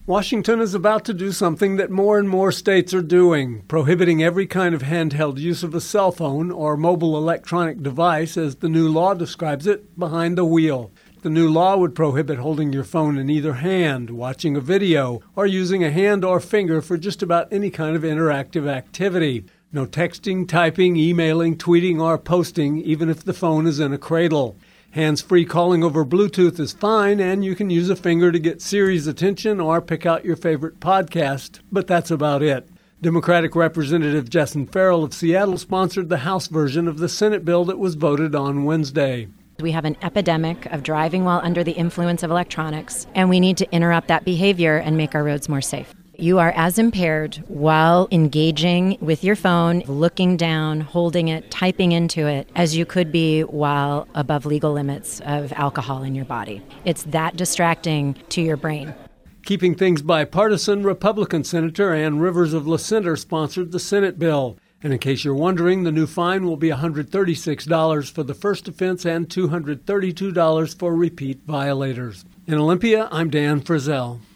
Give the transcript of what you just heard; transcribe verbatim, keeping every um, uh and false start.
Washington is about to do something that more and more states are doing, prohibiting every kind of handheld use of a cell phone or mobile electronic device, as the new law describes it, behind the wheel. The new law would prohibit holding your phone in either hand, watching a video, or using a hand or finger for just about any kind of interactive activity. No texting, typing, emailing, tweeting, or posting, even if the phone is in a cradle. Hands-free calling over Bluetooth is fine, and you can use a finger to get Siri's attention or pick out your favorite podcast, but that's about it. Democratic Representative Justin Farrell of Seattle sponsored the House version of the Senate bill that was voted on Wednesday. We have an epidemic of driving while under the influence of electronics, and we need to interrupt that behavior and make our roads more safe. You are as impaired while engaging with your phone, looking down, holding it, typing into it, as you could be while above legal limits of alcohol in your body. It's that distracting to your brain. Keeping things bipartisan, Republican Senator Ann Rivers of La Center sponsored the Senate bill. And in case you're wondering, the new fine will be one hundred thirty-six dollars for the first offense and two hundred thirty-two dollars for repeat violators. In Olympia, I'm Dan Frizzell.